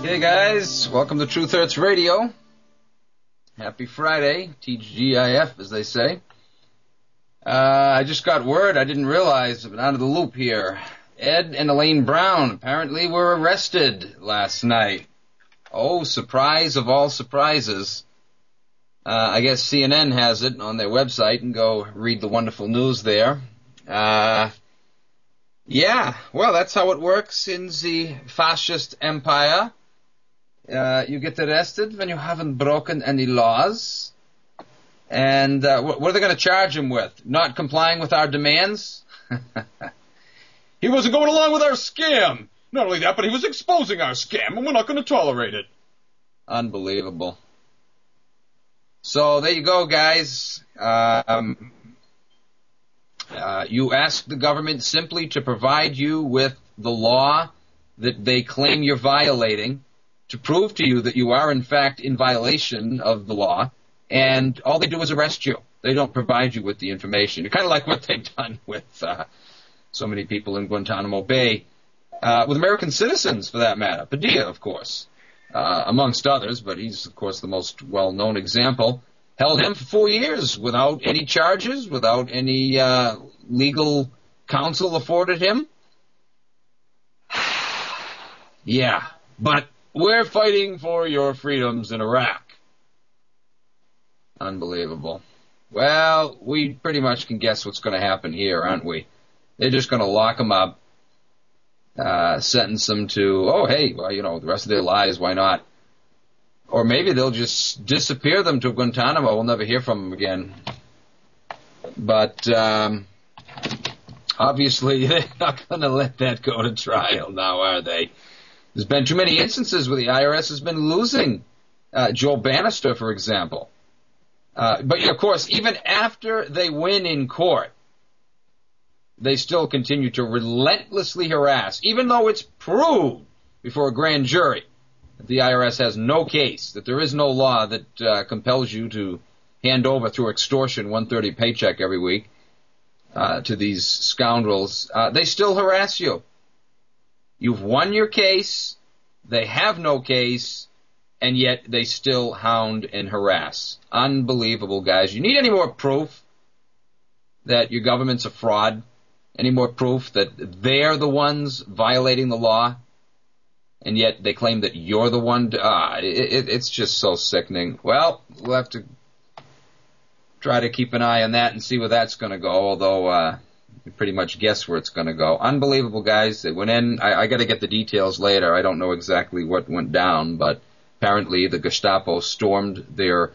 Hey guys, welcome to Truth Hurts Radio. Happy Friday, TGIF as they say. I just got word, I didn't realize, I've been out of the loop here. Ed and Elaine Brown apparently were arrested last night. Oh, surprise of all surprises. I guess CNN has it on their website, and go read the wonderful news there. Yeah, well, that's how it works in the fascist empire. You get arrested when you haven't broken any laws. And what are they going to charge him with? Not complying with our demands? He wasn't going along with our scam. Not only that, but he was exposing our scam, and we're not going to tolerate it. Unbelievable. So there you go, guys. You ask the government simply to provide you with the law that they claim you're violating, to prove to you that you are in fact in violation of the law, and all they do is arrest you. They don't provide you with the information. Kind of like what they've done with so many people in Guantanamo Bay, with American citizens for that matter. Padilla, of course, amongst others, but he's of course the most well-known example. Held him for 4 years without any charges, without any legal counsel afforded him. Yeah, but we're fighting for your freedoms in Iraq. Unbelievable. Well, we pretty much can guess what's going to happen here, aren't we? They're just going to lock them up, sentence them to, oh, hey, well, the rest of their lives, why not? Or maybe they'll just disappear them to Guantanamo. We'll never hear from them again. But obviously they're not going to let that go to trial now, are they? There's been too many instances where the IRS has been losing. Joe Bannister, for example. But, of course, even after they win in court, they still continue to relentlessly harass, even though it's proved before a grand jury that the IRS has no case, that there is no law that compels you to hand over through extortion 130 paycheck every week to these scoundrels. They still harass you. You've won your case, they have no case, and yet they still hound and harass. Unbelievable, guys. You need any more proof that your government's a fraud? Any more proof that they're the ones violating the law, and yet they claim that you're the one? It's just so sickening. Well, we'll have to try to keep an eye on that and see where that's going to go, although you pretty much guess where it's going to go. Unbelievable, guys. They went in. I got to get the details later. I don't know exactly what went down, but apparently the Gestapo stormed their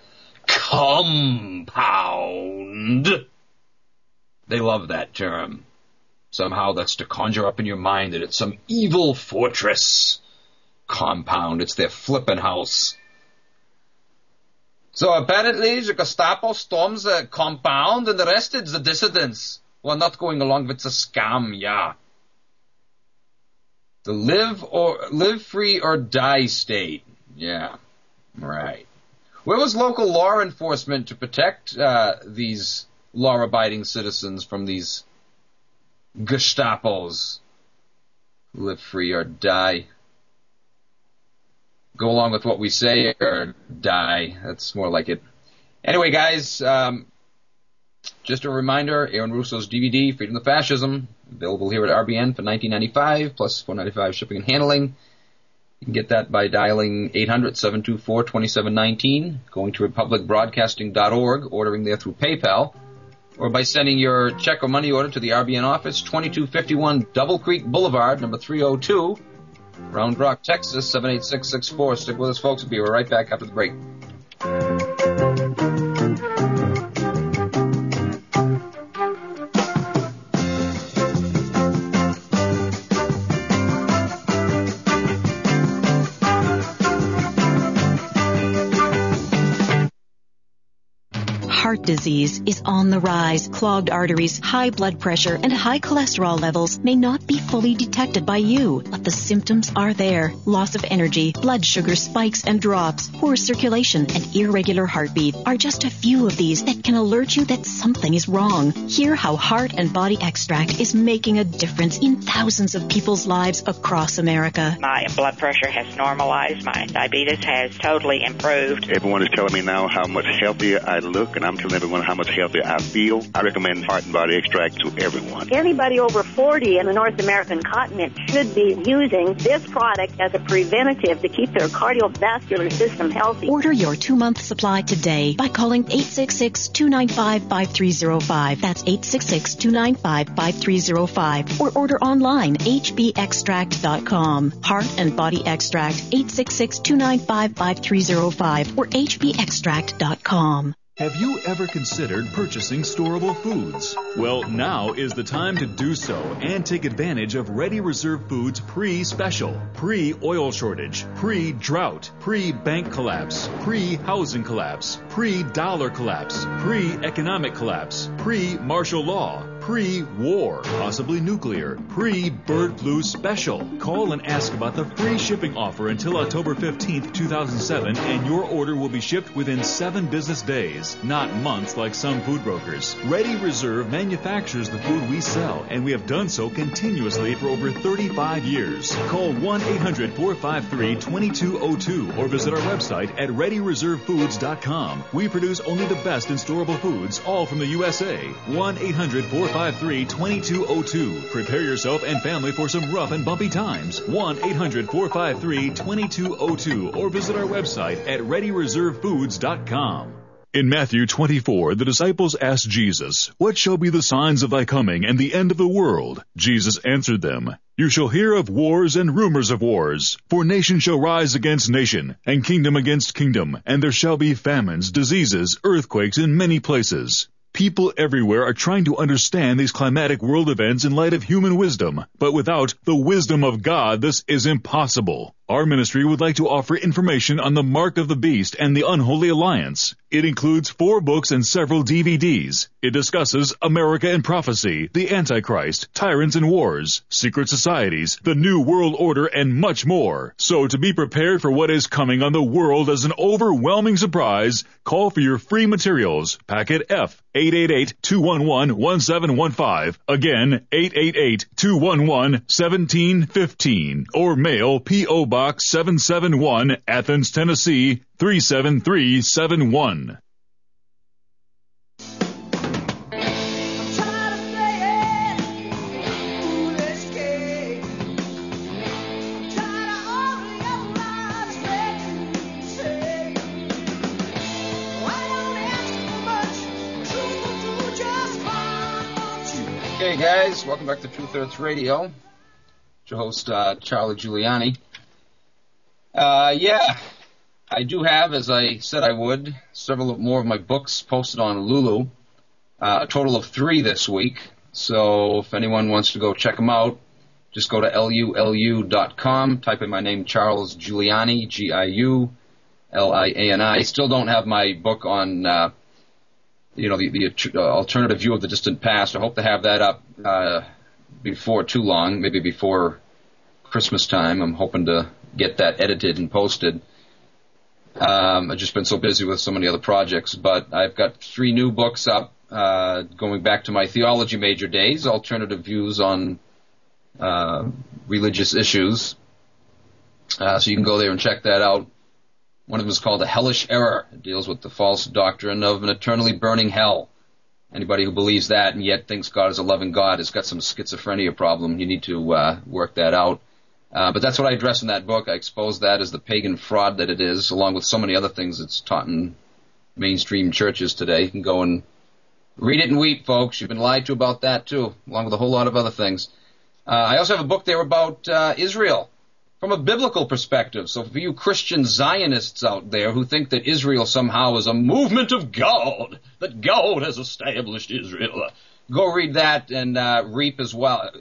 compound. They love that term. Somehow that's to conjure up in your mind that it's some evil fortress compound. It's their flippin' house. So apparently the Gestapo storms a compound and arrested the dissidents who are not going along with the scam, yeah. The live free or die state. Yeah, right. Where was local law enforcement to protect these law-abiding citizens from these Gestapos? Live free or die. Go along with what we say or die. That's more like it. Anyway, guys, just a reminder, Aaron Russo's DVD, Freedom to Fascism, available here at RBN for $19.95, plus $4.95 shipping and handling. You can get that by dialing 800-724-2719, going to republicbroadcasting.org, ordering there through PayPal, or by sending your check or money order to the RBN office, 2251 Double Creek Boulevard, number 302, Round Rock, Texas, 78664. Stick with us, folks. We'll be right back after the break. heart disease is on the rise. Clogged arteries, high blood pressure, and high cholesterol levels may not be fully detected by you, but the symptoms are there. Loss of energy, blood sugar spikes and drops, poor circulation, and irregular heartbeat are just a few of these that can alert you that something is wrong. Hear how Heart and Body Extract is making a difference in thousands of people's lives across America. My blood pressure has normalized. My diabetes has totally improved. Everyone is telling me now how much healthier I look, and I'm telling everyone how much healthier I feel. I recommend Heart and Body Extract to everyone. Anybody over 40 in the North American continent should be using this product as a preventative to keep their cardiovascular system healthy. Order your 2-month supply today by calling 866-295-5305. That's 866-295-5305. Or order online, hbextract.com. Heart and Body Extract, 866-295-5305 or hbextract.com. Have you ever considered purchasing storable foods? Well, now is the time to do so and take advantage of Ready Reserve Foods pre-special, pre-oil shortage, pre-drought, pre-bank collapse, pre-housing collapse, pre-dollar collapse, pre-economic collapse, pre-martial law, pre-war, possibly nuclear, pre-bird flu special. Call and ask about the free shipping offer until October 15th, 2007, and your order will be shipped within 7 business days, not months like some food brokers. Ready Reserve manufactures the food we sell, and we have done so continuously for over 35 years. Call 1-800-453-2202 or visit our website at ReadyReserveFoods.com. We produce only the best in storable foods, all from the USA. 1-800-453-2202. Prepare yourself and family for some rough and bumpy times. 1-800-453-2202 or visit our website at ReadyReserveFoods.com. In Matthew 24, the disciples asked Jesus, "What shall be the signs of thy coming and the end of the world?" Jesus answered them, "You shall hear of wars and rumors of wars. For nation shall rise against nation, and kingdom against kingdom, and there shall be famines, diseases, earthquakes in many places." People everywhere are trying to understand these climatic world events in light of human wisdom, but without the wisdom of God, this is impossible. Our ministry would like to offer information on the Mark of the Beast and the Unholy Alliance. It includes 4 books and several DVDs. It discusses America and Prophecy, the Antichrist, Tyrants and Wars, Secret Societies, the New World Order, and much more. So to be prepared for what is coming on the world as an overwhelming surprise, call for your free materials. Packet F, 888-211-1715. Again, 888-211-1715. Or mail P.O. Box 771, Athens, Tennessee, 37371. Hey guys, welcome back to Truth Earth Radio. It's your host, Charlie Giuliani. I do have, as I said I would, several more of my books posted on Lulu. A total of 3 this week. So if anyone wants to go check them out, just go to lulu.com, type in my name, Charles Giuliani, Giuliani. I still don't have my book on, the alternative view of the distant past. I hope to have that up before too long, maybe before Christmas time. I'm hoping to get that edited and posted. I've just been so busy with so many other projects, but I've got 3 new books up, going back to my theology major days, alternative views on religious issues. So you can go there and check that out. One of them is called The Hellish Error. It deals with the false doctrine of an eternally burning hell. Anybody who believes that and yet thinks God is a loving God has got some schizophrenia problem. You need to work that out. But that's what I address in that book. I expose that as the pagan fraud that it is, along with so many other things that's taught in mainstream churches today. You can go and read it and weep, folks. You've been lied to about that, too, along with a whole lot of other things. I also have a book there about Israel from a biblical perspective. So for you Christian Zionists out there who think that Israel somehow is a movement of God, that God has established Israel, go read that and weep as well.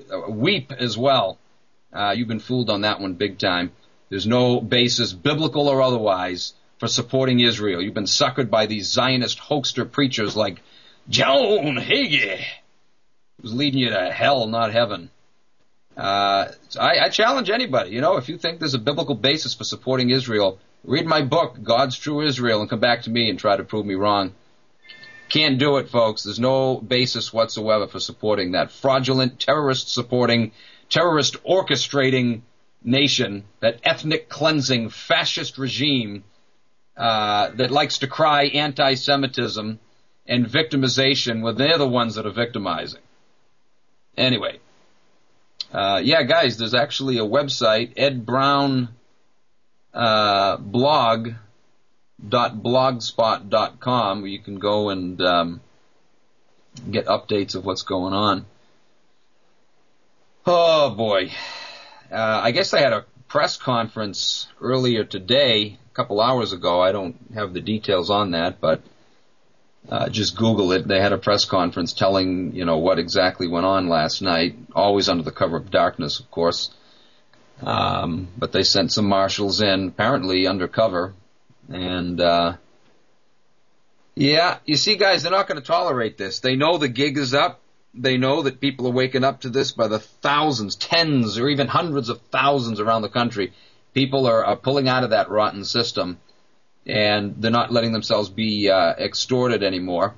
You've been fooled on that one big time. There's no basis, biblical or otherwise, for supporting Israel. You've been suckered by these Zionist hoaxer preachers like Joan Hagee, who's leading you to hell, not heaven. I challenge anybody, if you think there's a biblical basis for supporting Israel, read my book, God's True Israel, and come back to me and try to prove me wrong. Can't do it, folks. There's no basis whatsoever for supporting that fraudulent, terrorist-supporting, terrorist-orchestrating nation, that ethnic cleansing fascist regime that likes to cry anti-Semitism and victimization when they're the ones that are victimizing. Anyway, guys, there's actually a website, edbrownblog.blogspot.com, where you can go and get updates of what's going on. Oh, boy. I guess I had a press conference earlier today, a couple hours ago. I don't have the details on that, but just Google it. They had a press conference telling, what exactly went on last night, always under the cover of darkness, of course. But they sent some marshals in, apparently undercover. And, you see, guys, they're not going to tolerate this. They know the gig is up. They know that people are waking up to this by the thousands, tens, or even hundreds of thousands around the country. People are pulling out of that rotten system, and they're not letting themselves be extorted anymore.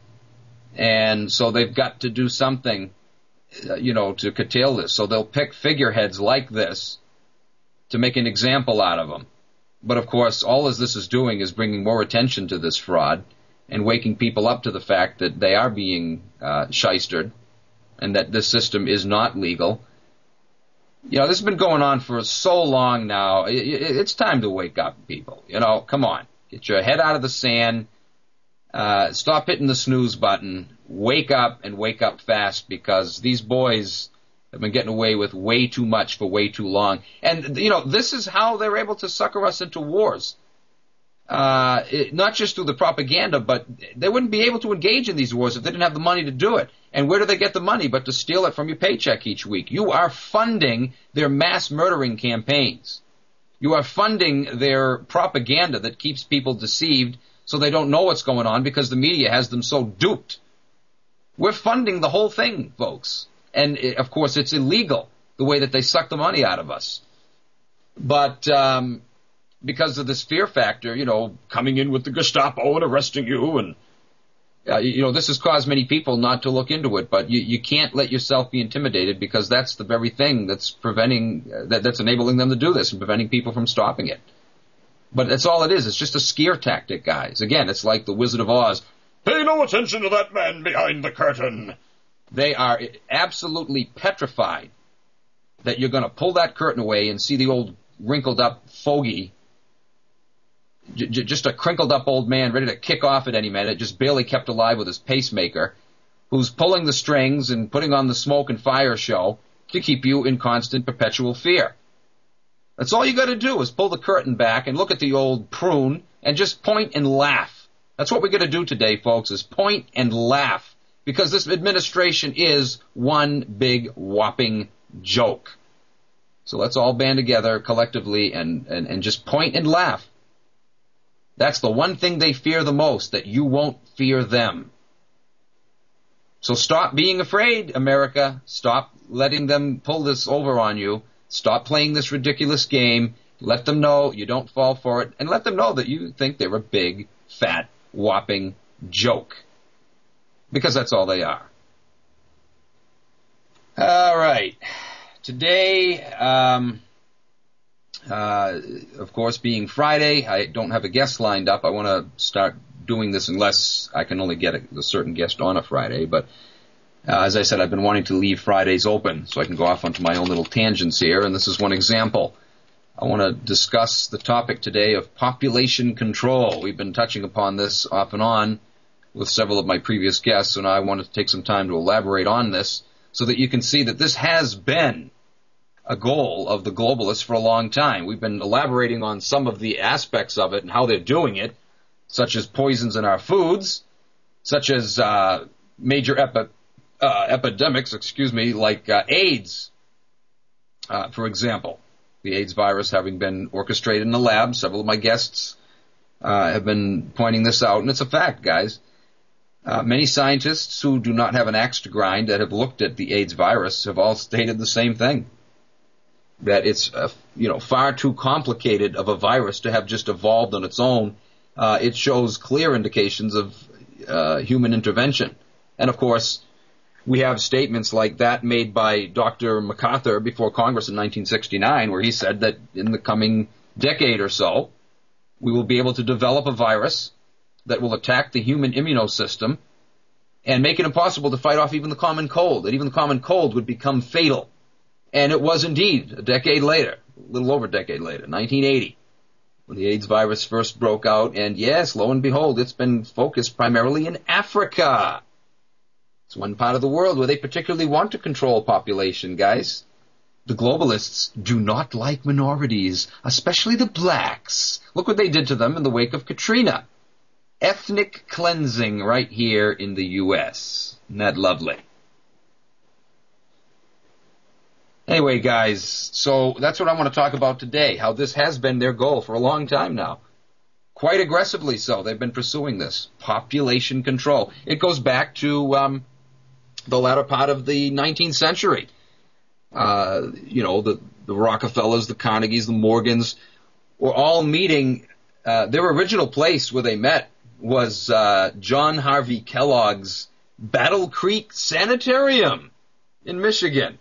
And so they've got to do something, to curtail this. So they'll pick figureheads like this to make an example out of them. But, of course, all this is doing is bringing more attention to this fraud and waking people up to the fact that they are being shystered and that this system is not legal. This has been going on for so long now. It's time to wake up, people. Come on. Get your head out of the sand. Stop hitting the snooze button. Wake up, and wake up fast, because these boys have been getting away with way too much for way too long. And, this is how they're able to sucker us into wars. Not just through the propaganda, but they wouldn't be able to engage in these wars if they didn't have the money to do it. And where do they get the money but to steal it from your paycheck each week? You are funding their mass murdering campaigns. You are funding their propaganda that keeps people deceived so they don't know what's going on because the media has them so duped. We're funding the whole thing, folks. And, of course, it's illegal, the way that they suck the money out of us. But because of this fear factor, coming in with the Gestapo and arresting you, and, this has caused many people not to look into it. But you can't let yourself be intimidated, because that's the very thing that's preventing, that's enabling them to do this and preventing people from stopping it. But that's all it is. It's just a scare tactic, guys. Again, it's like the Wizard of Oz. Pay no attention to that man behind the curtain. They are absolutely petrified that you're going to pull that curtain away and see the old wrinkled up fogey, just a crinkled up old man ready to kick off at any minute, just barely kept alive with his pacemaker, who's pulling the strings and putting on the smoke and fire show to keep you in constant perpetual fear. That's all you got to do, is pull the curtain back and look at the old prune and just point and laugh. That's what we're going to do today, folks, is point and laugh, because this administration is one big whopping joke. So let's all band together collectively and just point and laugh. That's the one thing they fear the most, that you won't fear them. So stop being afraid, America. Stop letting them pull this over on you. Stop playing this ridiculous game. Let them know you don't fall for it, and let them know that you think they're a big, fat, whopping joke. Because that's all they are. All right. Today, of course, being Friday, I don't have a guest lined up. I want to start doing this unless I can only get a certain guest on a Friday. But as I said, I've been wanting to leave Fridays open so I can go off onto my own little tangents here, and this is one example. I want to discuss the topic today of population control. We've been touching upon this off and on with several of my previous guests, and I wanted to take some time to elaborate on this so that you can see that this has been a goal of the globalists for a long time. We've been elaborating on some of the aspects of it and how they're doing it, such as poisons in our foods, such as major epidemics, like AIDS, for example. The AIDS virus having been orchestrated in the lab. Several of my guests have been pointing this out, and it's a fact, guys. Many scientists who do not have an axe to grind that have looked at the AIDS virus have all stated the same thing, that it's far too complicated of a virus to have just evolved on its own. It shows clear indications of human intervention. And, of course, we have statements like that made by Dr. MacArthur before Congress in 1969, where he said that in the coming decade or so, we will be able to develop a virus that will attack the human immunosystem and make it impossible to fight off even the common cold, that even the common cold would become fatal. And it was indeed a decade later, a little over a decade later, 1980, when the AIDS virus first broke out. And yes, lo and behold, it's been focused primarily in Africa. It's one part of the world where they particularly want to control population, guys. The globalists do not like minorities, especially the blacks. Look what they did to them in the wake of Katrina. Ethnic cleansing right here in the U.S. Isn't that lovely? Anyway, guys, so that's what I want to talk about today, how this has been their goal for a long time now. Quite aggressively so. They've been pursuing this. Population control. It goes back to the latter part of the 19th century. The Rockefellers, the Carnegies, the Morgans were all meeting. Their original place where they met was John Harvey Kellogg's Battle Creek Sanitarium in Michigan.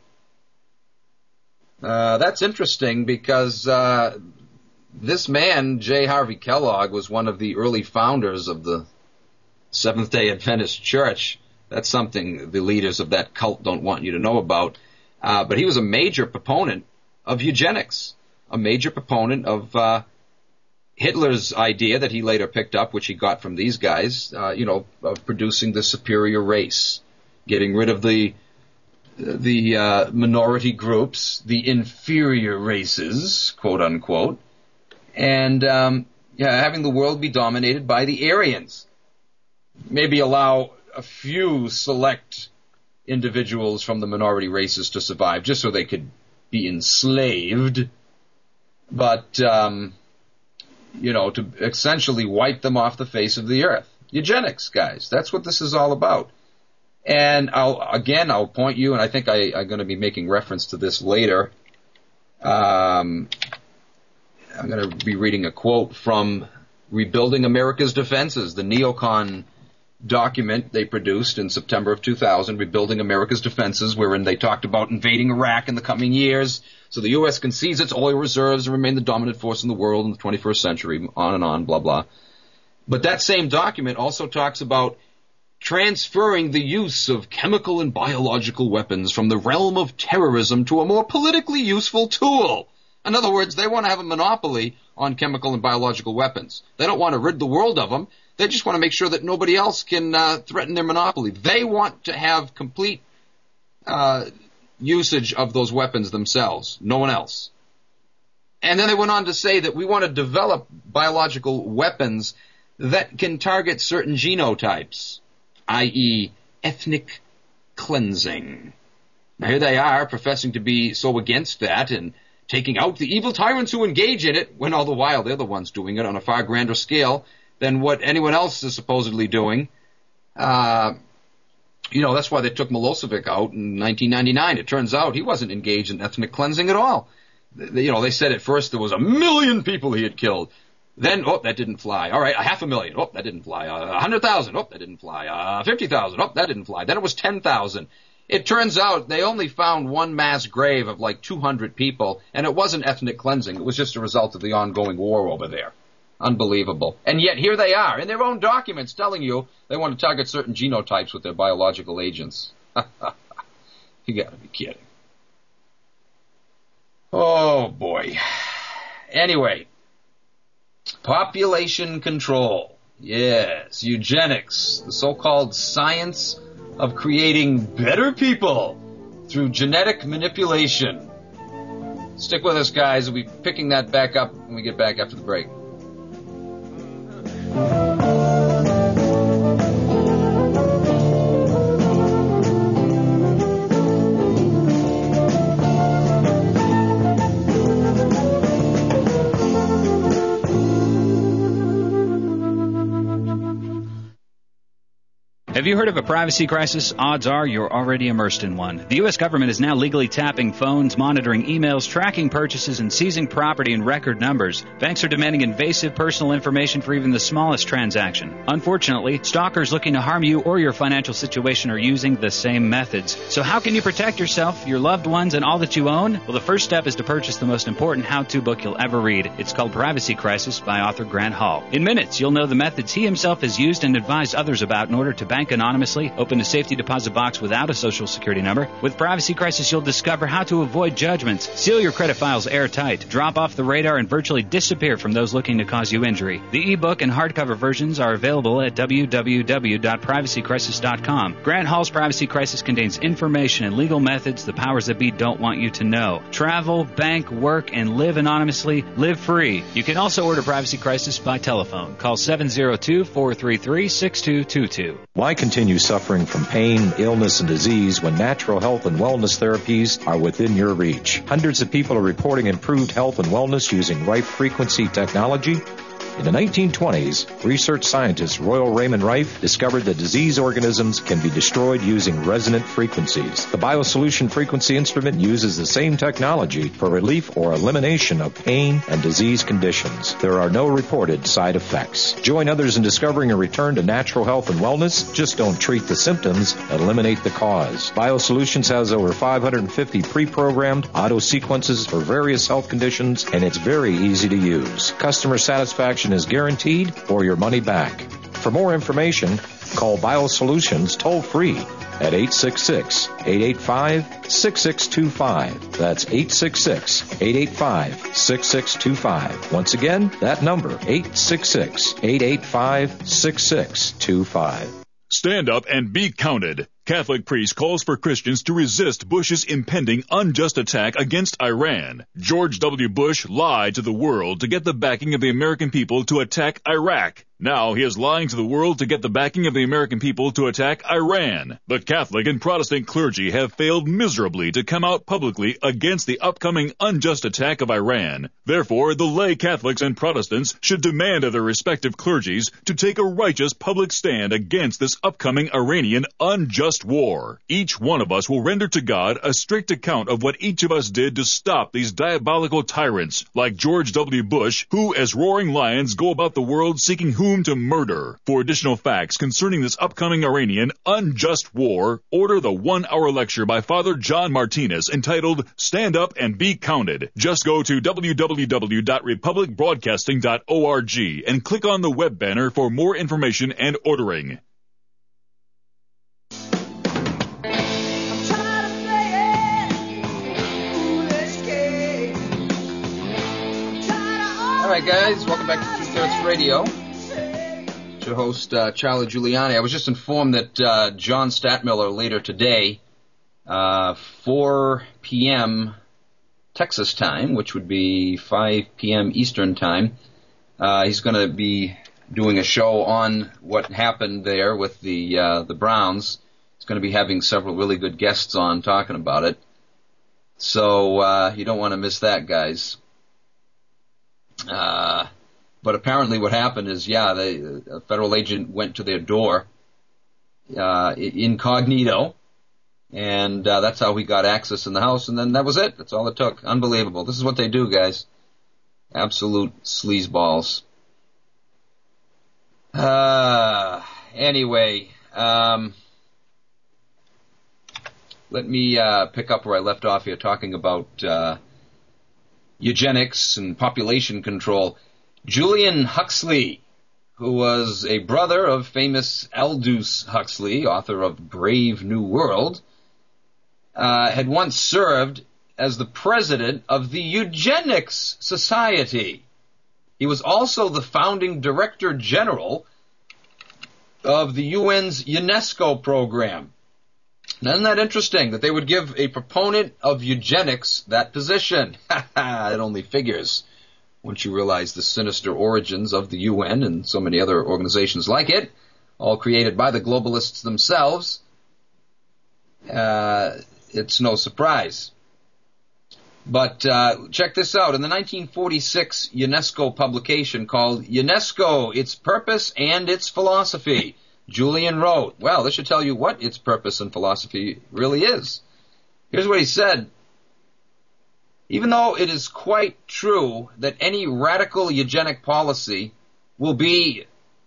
That's interesting because this man, J. Harvey Kellogg, was one of the early founders of the Seventh-day Adventist Church. That's something the leaders of that cult don't want you to know about. But he was a major proponent of eugenics, a major proponent of Hitler's idea that he later picked up, which he got from these guys, of producing the superior race, getting rid of the minority groups, the inferior races, quote unquote, and having the world be dominated by the Aryans. Maybe allow a few select individuals from the minority races to survive, just so they could be enslaved, but to essentially wipe them off the face of the earth. Eugenics, guys, that's what this is all about. And I'll point you, and I think I'm going to be making reference to this later. I'm going to be reading a quote from Rebuilding America's Defenses, the neocon document they produced in September of 2000, Rebuilding America's Defenses, wherein they talked about invading Iraq in the coming years so the U.S. can seize its oil reserves and remain the dominant force in the world in the 21st century, on and on, blah, blah. But that same document also talks about transferring the use of chemical and biological weapons from the realm of terrorism to a more politically useful tool. In other words, they want to have a monopoly on chemical and biological weapons. They don't want to rid the world of them. They just want to make sure that nobody else can threaten their monopoly. They want to have complete usage of those weapons themselves, no one else. And then they went on to say that we want to develop biological weapons that can target certain genotypes, i.e. ethnic cleansing. Now here they are professing to be so against that and taking out the evil tyrants who engage in it, when all the while they're the ones doing it on a far grander scale than what anyone else is supposedly doing. That's why they took Milosevic out in 1999. It turns out he wasn't engaged in ethnic cleansing at all. They said at first there was 1 million people he had killed. Then, that didn't fly. All right, 500,000. That didn't fly. 100,000. That didn't fly. 50,000. That didn't fly. Then it was 10,000. It turns out they only found one mass grave of like 200 people, and it wasn't ethnic cleansing. It was just a result of the ongoing war over there. Unbelievable. And yet here they are in their own documents telling you they want to target certain genotypes with their biological agents. You got to be kidding. Oh, boy. Anyway, population control. Yes, eugenics, the so-called science of creating better people through genetic manipulation. Stick with us, guys. We'll be picking that back up when we get back after the break. Have you heard of a privacy crisis? Odds are you're already immersed in one. The U.S. government is now legally tapping phones, monitoring emails, tracking purchases, and seizing property in record numbers. Banks are demanding invasive personal information for even the smallest transaction. Unfortunately, stalkers looking to harm you or your financial situation are using the same methods. So how can you protect yourself, your loved ones, and all that you own? Well, the first step is to purchase the most important how-to book you'll ever read. It's called Privacy Crisis by author Grant Hall. In minutes, you'll know the methods he himself has used and advised others about in order to bank anonymously, open a safety deposit box without a social security number. With Privacy Crisis, you'll discover how to avoid judgments, seal your credit files airtight, drop off the radar, and virtually disappear from those looking to cause you injury. The ebook and hardcover versions are available at www.privacycrisis.com. Grant Hall's Privacy Crisis contains information and legal methods the powers that be don't want you to know. Travel, bank, work, and live anonymously. Live free. You can also order Privacy Crisis by telephone. Call 702-433-6222. Why continue suffering from pain, illness, and disease when natural health and wellness therapies are within your reach? Hundreds of people are reporting improved health and wellness using Rife Frequency technology. In the 1920s, research scientist Royal Raymond Rife discovered that disease organisms can be destroyed using resonant frequencies. The BioSolution frequency instrument uses the same technology for relief or elimination of pain and disease conditions. There are no reported side effects. Join others in discovering a return to natural health and wellness. Just don't treat the symptoms, eliminate the cause. BioSolutions has over 550 pre-programmed auto sequences for various health conditions, and it's very easy to use. Customer satisfaction is guaranteed or your money back. For more information, call BioSolutions toll-free at 866-885-6625. That's 866-885-6625. Once again, that number, 866-885-6625. Stand up and be counted. Catholic priest calls for Christians to resist Bush's impending unjust attack against Iran. George W. Bush lied to the world to get the backing of the American people to attack Iraq. Now he is lying to the world to get the backing of the American people to attack Iran. The Catholic and Protestant clergy have failed miserably to come out publicly against the upcoming unjust attack of Iran. Therefore, the lay Catholics and Protestants should demand of their respective clergies to take a righteous public stand against this upcoming Iranian unjust war. Each one of us will render to God a strict account of what each of us did to stop these diabolical tyrants like George W. Bush, who as roaring lions go about the world seeking whom to murder. For additional facts concerning this upcoming Iranian unjust war, order the 1-hour lecture by Father John Martinez entitled Stand Up and Be Counted. Just go to www.republicbroadcasting.org and click on the web banner for more information and ordering. All right, guys, welcome back to Two-Thirds Radio. It's your host, Charlie Giuliani. I was just informed that John Stadtmiller later today, 4 p.m. Texas time, which would be 5 p.m. Eastern time, he's going to be doing a show on what happened there with the Browns. He's going to be having several really good guests on talking about it. So you don't want to miss that, guys. But apparently what happened is, a federal agent went to their door incognito, and that's how he got access in the house, and then that was it. That's all it took. Unbelievable. This is what they do, guys. Absolute sleazeballs. Anyway, let me pick up where I left off here talking about eugenics and population control. Julian Huxley, who was a brother of famous Aldous Huxley, author of Brave New World, had once served as the president of the Eugenics Society. He was also the founding director general of the UN's UNESCO program. Now, isn't that interesting that they would give a proponent of eugenics that position? It only figures once you realize the sinister origins of the UN and so many other organizations like it, all created by the globalists themselves. It's no surprise. But check this out. In the 1946 UNESCO publication called UNESCO, Its Purpose and Its Philosophy, Julian wrote, well, this should tell you what its purpose and philosophy really is. Here's what he said. Even though it is quite true that any radical eugenic policy will be,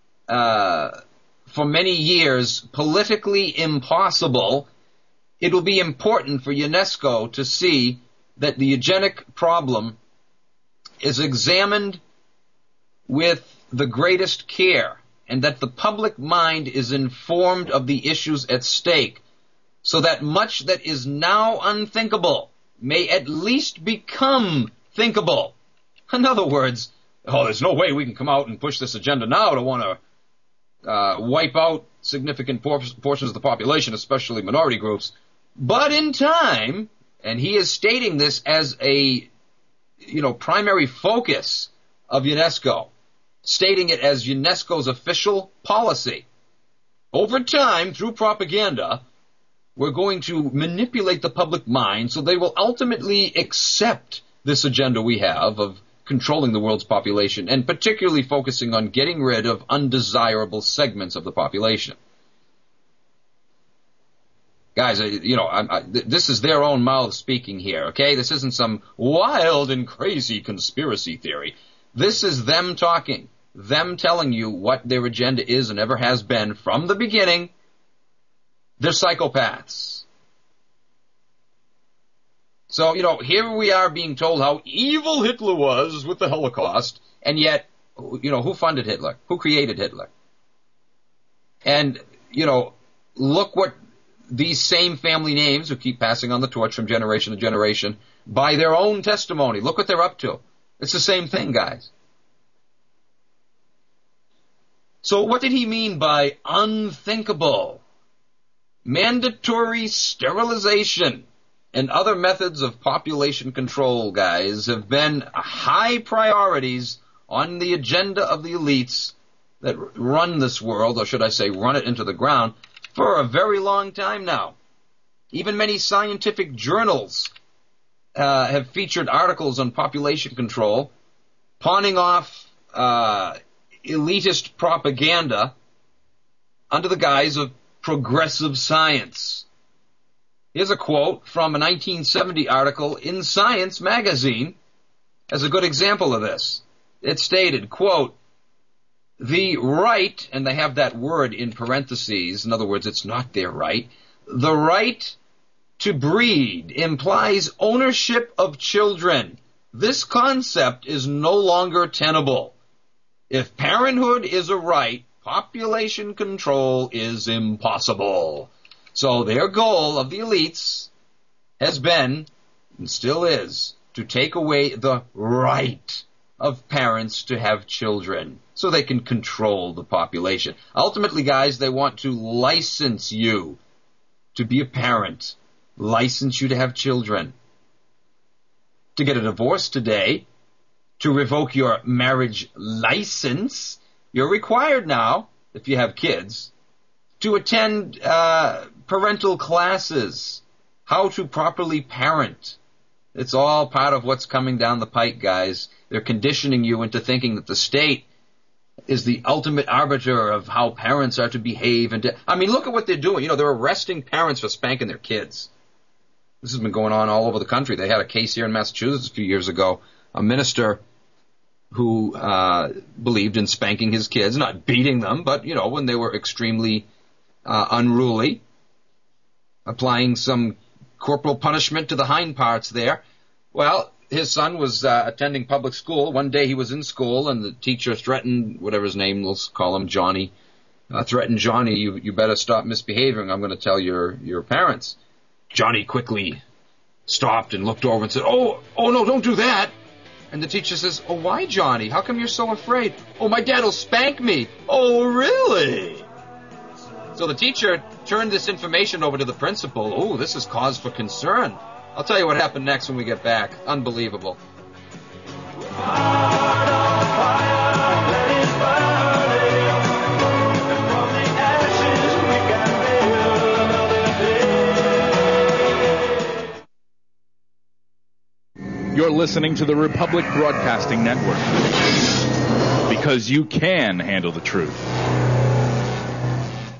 for many years, politically impossible, it will be important for UNESCO to see that the eugenic problem is examined with the greatest care, and that the public mind is informed of the issues at stake, so that much that is now unthinkable may at least become thinkable. In other words, there's no way we can come out and push this agenda now to want to wipe out significant portions of the population, especially minority groups. But in time, and he is stating this as a, primary focus of UNESCO, stating it as UNESCO's official policy. Over time, through propaganda, we're going to manipulate the public mind so they will ultimately accept this agenda we have of controlling the world's population, and particularly focusing on getting rid of undesirable segments of the population. Guys, this is their own mouth speaking here, okay? This isn't some wild and crazy conspiracy theory. This is them talking, them telling you what their agenda is and ever has been from the beginning. They're psychopaths. So, here we are being told how evil Hitler was with the Holocaust, and yet, who funded Hitler? Who created Hitler? And, look what these same family names who keep passing on the torch from generation to generation, by their own testimony, look what they're up to. It's the same thing, guys. So what did he mean by unthinkable? Mandatory sterilization and other methods of population control, guys, have been high priorities on the agenda of the elites that run this world, or should I say run it into the ground, for a very long time now. Even many scientific journals have featured articles on population control, pawning off elitist propaganda under the guise of progressive science. Here's a quote from a 1970 article in Science magazine as a good example of this. It stated, quote, "The right," and they have that word in parentheses, in other words, it's not their right, "the right to breed implies ownership of children. This concept is no longer tenable. If parenthood is a right, population control is impossible." So their goal of the elites has been, and still is, to take away the right of parents to have children so they can control the population. Ultimately, guys, they want to license you to be a parent, license you to have children. To get a divorce today, to revoke your marriage license, you're required now, if you have kids, to attend parental classes, how to properly parent. It's all part of what's coming down the pike, guys. They're conditioning you into thinking that the state is the ultimate arbiter of how parents are to behave. Look at what they're doing. They're arresting parents for spanking their kids. This has been going on all over the country. They had a case here in Massachusetts a few years ago. A minister who believed in spanking his kids, not beating them, but, when they were extremely unruly, applying some corporal punishment to the hind parts there. Well, his son was attending public school. One day he was in school, and the teacher threatened, whatever his name, let's call him Johnny, threatened Johnny, you better stop misbehaving. I'm going to tell your parents. Johnny quickly stopped and looked over and said, oh no, don't do that. And the teacher says, "Oh, why, Johnny? How come you're so afraid?" "Oh, my dad will spank me." "Oh, really?" So the teacher turned this information over to the principal. "Oh, this is cause for concern." I'll tell you what happened next when we get back. Unbelievable. You're listening to the Republic Broadcasting Network, because you can handle the truth.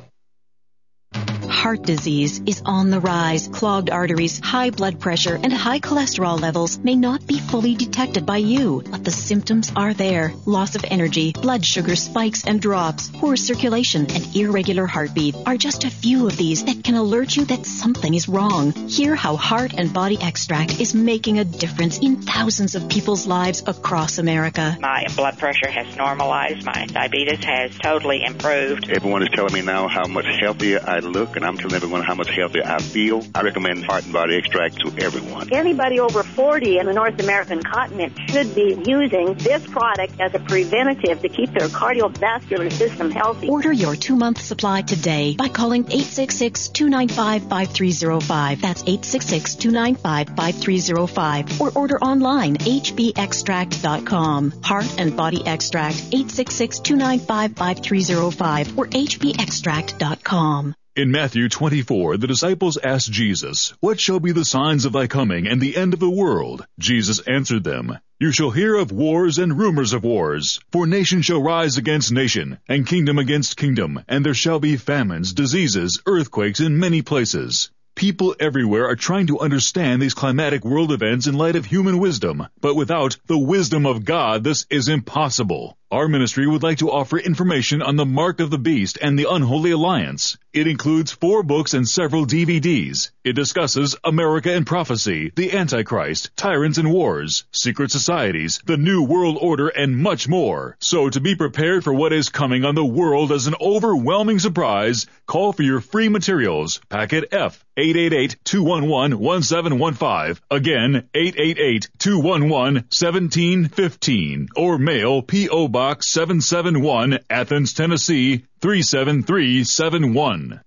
heart disease is on the rise. Clogged arteries, high blood pressure, and high cholesterol levels may not be fully detected by you, but the symptoms are there. Loss of energy, blood sugar spikes and drops, poor circulation, and irregular heartbeat are just a few of these that can alert you that something is wrong. Hear how Heart and Body Extract is making a difference in thousands of people's lives across America. My blood pressure has normalized. My diabetes has totally improved. Everyone is telling me now how much healthier I look, and I'm telling everyone how much healthier I feel. I recommend Heart and Body Extract to everyone. Anybody over 40 in the North American continent should be using this product as a preventative to keep their cardiovascular system healthy. Order your 2-month supply today by calling 866-295-5305. That's 866-295-5305. Or order online, hbextract.com. Heart and Body Extract, 866-295-5305 or hbextract.com. In Matthew 24, the disciples asked Jesus, "What shall be the signs of thy coming and the end of the world?" Jesus answered them, "You shall hear of wars and rumors of wars. For nation shall rise against nation, and kingdom against kingdom, and there shall be famines, diseases, earthquakes in many places." People everywhere are trying to understand these climatic world events in light of human wisdom, but without the wisdom of God, this is impossible. Our ministry would like to offer information on the Mark of the Beast and the Unholy Alliance. It includes 4 books and several DVDs. It discusses America and prophecy, the Antichrist, tyrants and wars, secret societies, the New World Order, and much more. So to be prepared for what is coming on the world as an overwhelming surprise, call for your free materials. Packet F, 888-211-1715. Again, 888-211-1715. Or mail P.O. Box 771, Athens, Tennessee, 37371.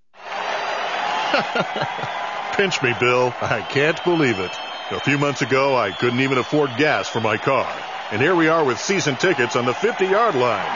Pinch me, Bill. I can't believe it. A few months ago, I couldn't even afford gas for my car. And here we are with season tickets on the 50-yard line.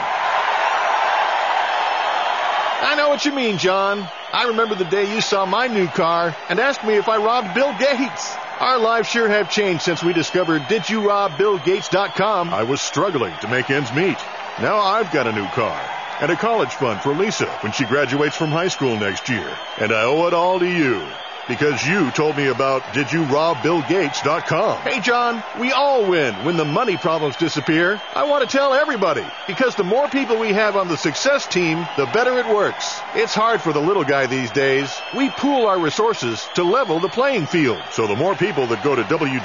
I know what you mean, John. I remember the day you saw my new car and asked me if I robbed Bill Gates. Our lives sure have changed since we discovered DidYouRobBillGates.com. I was struggling to make ends meet. Now I've got a new car and a college fund for Lisa when she graduates from high school next year. And I owe it all to you because you told me about DidYouRobBillGates.com. Hey, John, we all win when the money problems disappear. I want to tell everybody because the more people we have on the success team, the better it works. It's hard for the little guy these days. We pool our resources to level the playing field. So the more people that go to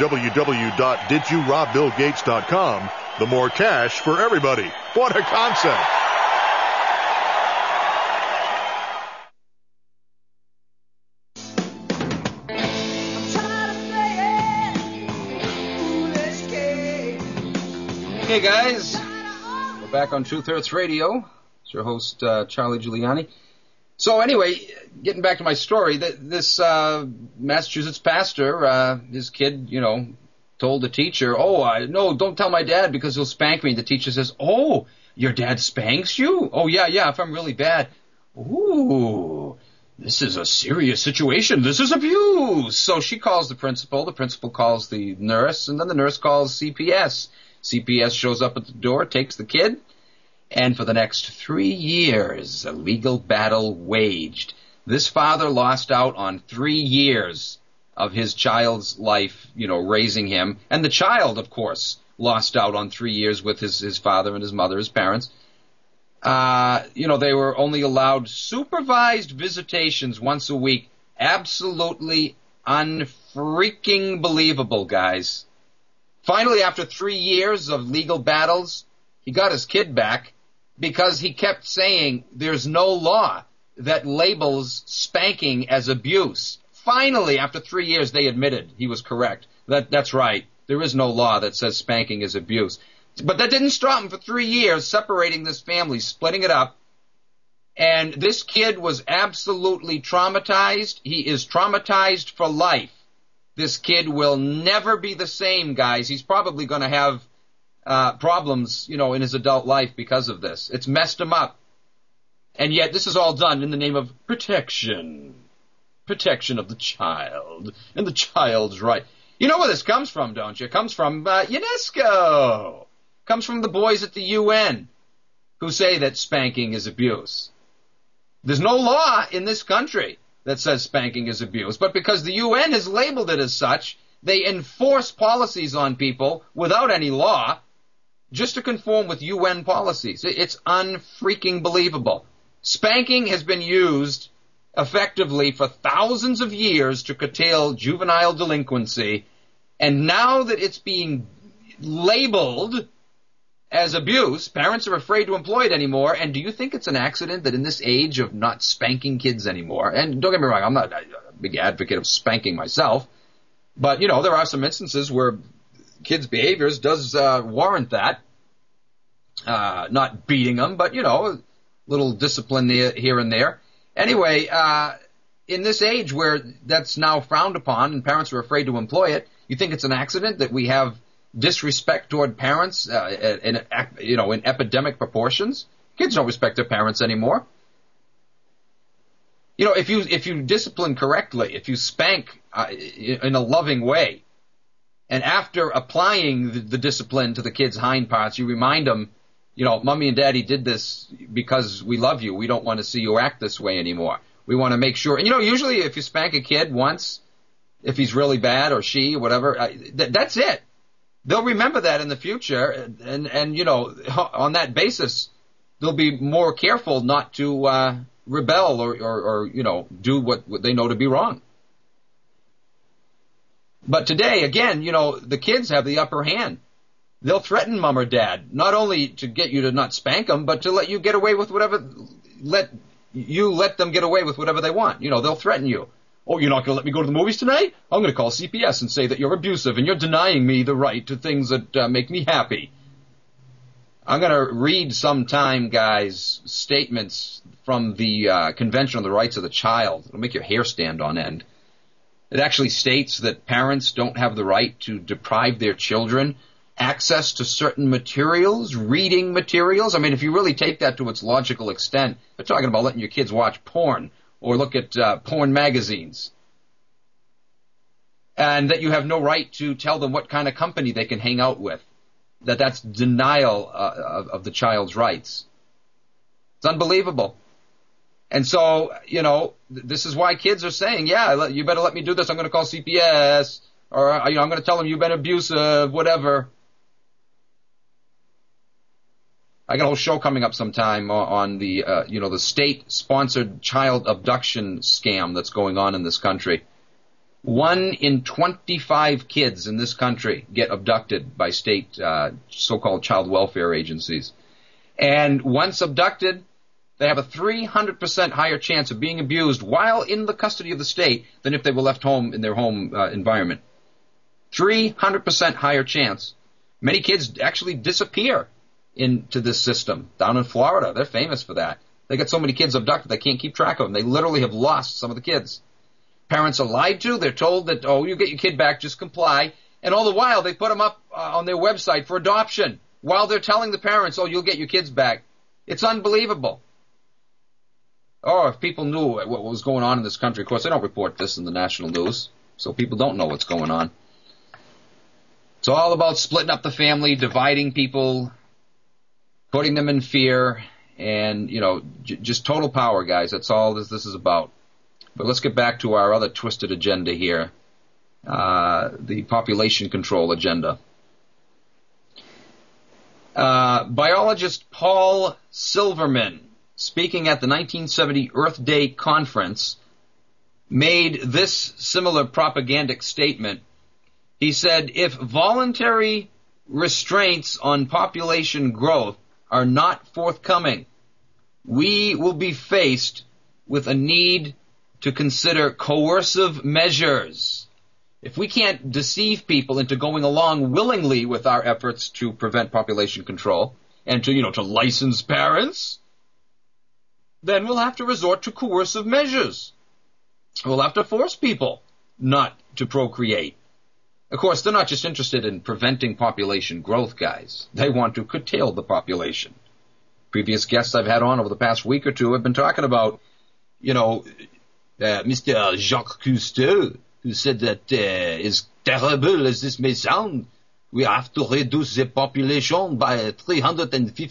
www.DidYouRobBillGates.com, the more cash for everybody. What a concept. Hey guys, we're back on Truth Hurts Radio. It's your host, Charlie Giuliani. So anyway, getting back to my story, this Massachusetts pastor, his kid, told the teacher, no, don't tell my dad because he'll spank me. The teacher says, oh, your dad spanks you? Oh, yeah, if I'm really bad. Ooh, this is a serious situation. This is abuse. So she calls the principal calls the nurse, and then the nurse calls CPS. CPS shows up at the door, takes the kid, and for the next 3 years, a legal battle waged. This father lost out on 3 years of his child's life, raising him. And the child, of course, lost out on 3 years with his father and his mother, his parents. They were only allowed supervised visitations once a week. Absolutely unfreaking believable, guys. Finally, after 3 years of legal battles, he got his kid back because he kept saying there's no law that labels spanking as abuse. Finally, after 3 years, they admitted he was correct. That's right. There is no law that says spanking is abuse. But that didn't stop him for 3 years, separating this family, splitting it up. And this kid was absolutely traumatized. He is traumatized for life. This kid will never be the same, guys. He's probably going to have problems, in his adult life because of this. It's messed him up. And yet this is all done in the name of protection. Protection of the child and the child's right. You know where this comes from, don't you? It comes from UNESCO. It comes from the boys at the UN who say that spanking is abuse. There's no law in this country that says spanking is abuse, but because the UN has labeled it as such, they enforce policies on people without any law just to conform with UN policies. It's unfreaking believable. Spanking has been used effectively for thousands of years to curtail juvenile delinquency, and now that it's being labeled as abuse, parents are afraid to employ it anymore. And do you think it's an accident that in this age of not spanking kids anymore, and don't get me wrong, I'm not a big advocate of spanking myself, but, you know, there are some instances where kids' behaviors does warrant that. Not beating them, but, you know, a little discipline here and there. Anyway, in this age where that's now frowned upon and parents are afraid to employ it, you think it's an accident that we have disrespect toward parents in epidemic proportions? Kids don't respect their parents anymore. You know, if you discipline correctly, if you spank in a loving way, and after applying the discipline to the kids' hind parts, you remind them, you know, Mommy and Daddy did this because we love you. We don't want to see you act this way anymore. We want to make sure. And, you know, usually if you spank a kid once, if he's really bad or she or whatever, that's it. They'll remember that in the future, and you know, on that basis, they'll be more careful not to rebel or you know, do what they know to be wrong. But today, again, you know, the kids have the upper hand. They'll threaten mom or dad, not only to get you to not spank them, but to let you get away with whatever, let them get away with whatever they want. You know, they'll threaten you. Oh, you're not going to let me go to the movies tonight? I'm going to call CPS and say that you're abusive and you're denying me the right to things that make me happy. I'm going to read sometime, guys, statements from the Convention on the Rights of the Child. It'll make your hair stand on end. It actually states that parents don't have the right to deprive their children access to certain materials, reading materials. I mean, if you really take that to its logical extent, they're talking about letting your kids watch porn or look at porn magazines. And that you have no right to tell them what kind of company they can hang out with. That's denial of the child's rights. It's unbelievable. And so, you know, this is why kids are saying, yeah, you better let me do this. I'm going to call CPS. Or, you know, I'm going to tell them you've been abusive, whatever. I got a whole show coming up sometime on the, you know, the state-sponsored child abduction scam that's going on in this country. 1 in 25 kids in this country get abducted by state so-called child welfare agencies. And once abducted, they have a 300% higher chance of being abused while in the custody of the state than if they were left home in their home environment. 300% higher chance. Many kids actually disappear into this system. Down in Florida, they're famous for that. They get so many kids abducted, they can't keep track of them. They literally have lost some of the kids. Parents are lied to. They're told that, oh, you get your kid back, just comply. And all the while, they put them up on their website for adoption while they're telling the parents, oh, you'll get your kids back. It's unbelievable. Oh, if people knew what was going on in this country. Of course, they don't report this in the national news, so people don't know what's going on. It's all about splitting up the family, dividing people, putting them in fear, and, you know, just total power, guys. That's all this is about. But let's get back to our other twisted agenda here, the population control agenda. Biologist Paul Silverman, speaking at the 1970 Earth Day conference, made this similar propagandic statement. He said, if voluntary restraints on population growth are not forthcoming, we will be faced with a need to consider coercive measures. If we can't deceive people into going along willingly with our efforts to prevent population control and to, you know, to license parents, then we'll have to resort to coercive measures. We'll have to force people not to procreate. Of course, they're not just interested in preventing population growth, guys. They want to curtail the population. Previous guests I've had on over the past week or two have been talking about, you know, Mr. Jacques Cousteau, who said that as terrible as this may sound, we have to reduce the population by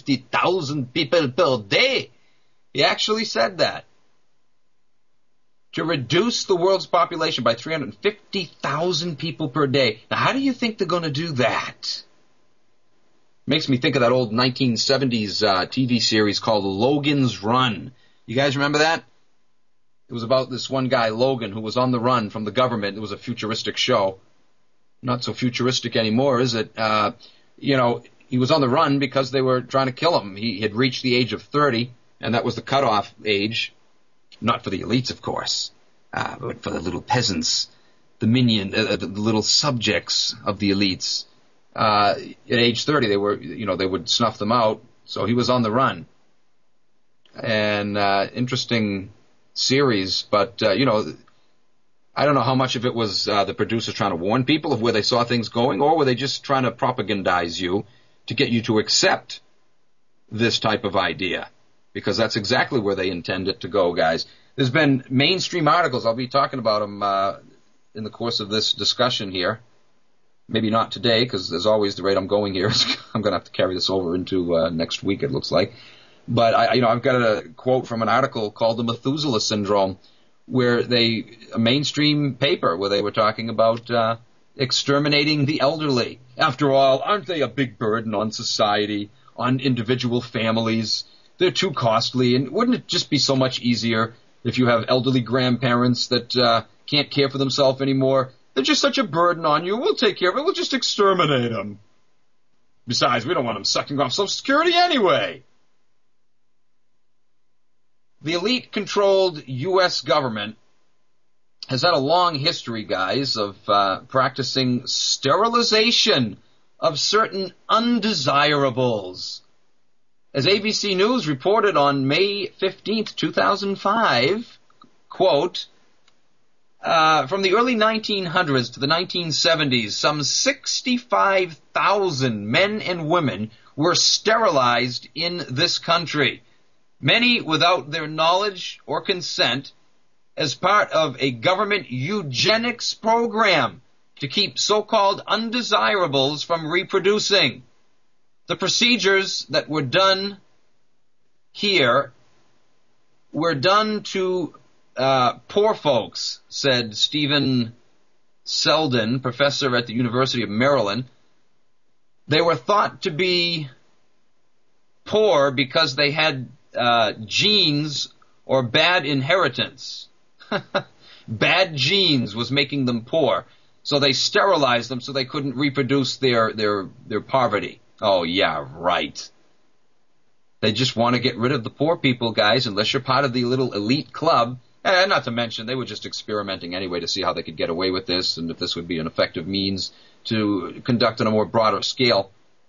350,000 people per day. He actually said that. to reduce the world's population by 350,000 people per day. Now, how do you think they're going to do that? Makes me think of that old 1970s TV series called Logan's Run. You guys remember that? It was about this one guy, Logan, who was on the run from the government. It was a futuristic show. Not so futuristic anymore, is it? He was on the run because they were trying to kill him. He had reached the age of 30, and that was the cutoff age. Not for the elites, of course, but for the little peasants, the the little subjects of the elites. At age 30, they would snuff them out. So he was on the run. And interesting series, but I don't know how much of it was the producers trying to warn people of where they saw things going, or were they just trying to propagandize you to get you to accept this type of idea? Because that's exactly where they intend it to go, guys. There's been mainstream articles. I'll be talking about them in the course of this discussion here. Maybe not today, because as always, the rate I'm going here, I'm going to have to carry this over into next week, it looks like. But I've got a quote from an article called the Methuselah Syndrome, where a mainstream paper where they were talking about exterminating the elderly. After all, aren't they a big burden on society, on individual families? They're too costly, and wouldn't it just be so much easier if you have elderly grandparents that can't care for themselves anymore? They're just such a burden on you. We'll take care of it. We'll just exterminate them. Besides, we don't want them sucking off Social Security anyway. The elite-controlled U.S. government has had a long history, guys, of practicing sterilization of certain undesirables. As ABC News reported on May 15th, 2005, quote, from the early 1900s to the 1970s, some 65,000 men and women were sterilized in this country, many without their knowledge or consent, as part of a government eugenics program to keep so-called undesirables from reproducing. The procedures that were done here were done to poor folks, said Stephen Selden, professor at the University of Maryland. They were thought to be poor because they had genes or bad inheritance. Bad genes was making them poor. So they sterilized them so they couldn't reproduce their poverty. Oh, yeah, right. They just want to get rid of the poor people, guys, unless you're part of the little elite club. And not to mention, they were just experimenting anyway to see how they could get away with this and if this would be an effective means to conduct on a more broader scale.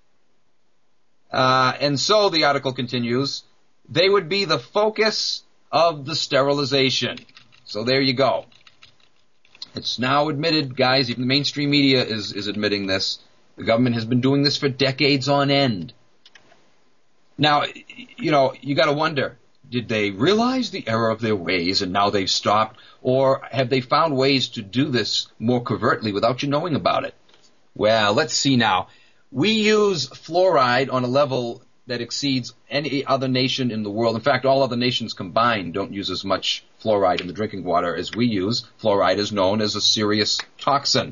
And so, the article continues, they would be the focus of the sterilization. So there you go. It's now admitted, guys, even the mainstream media is admitting this. The government has been doing this for decades on end. Now, you got to wonder, did they realize the error of their ways and now they've stopped? Or have they found ways to do this more covertly without you knowing about it? Well, let's see now. We use fluoride on a level that exceeds any other nation in the world. In fact, all other nations combined don't use as much fluoride in the drinking water as we use. Fluoride is known as a serious toxin.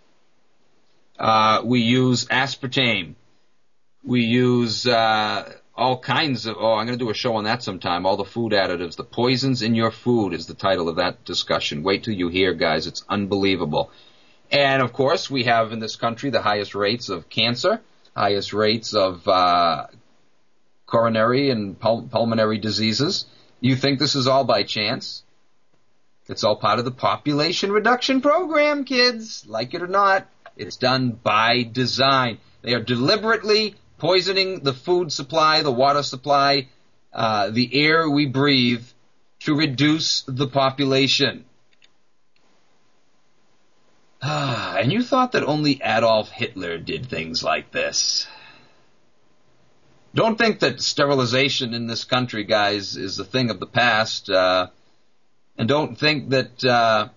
We use aspartame. We use all kinds of, I'm going to do a show on that sometime, all the food additives. The poisons in your food is the title of that discussion. Wait till you hear, guys. It's unbelievable. And, of course, we have in this country the highest rates of cancer, highest rates of coronary and pulmonary diseases. You think this is all by chance? It's all part of the population reduction program, kids. Like it or not, it's done by design. They are deliberately poisoning the food supply, the water supply, the air we breathe to reduce the population. And you thought that only Adolf Hitler did things like this. Don't think that sterilization in this country, guys, is a thing of the past. And don't think that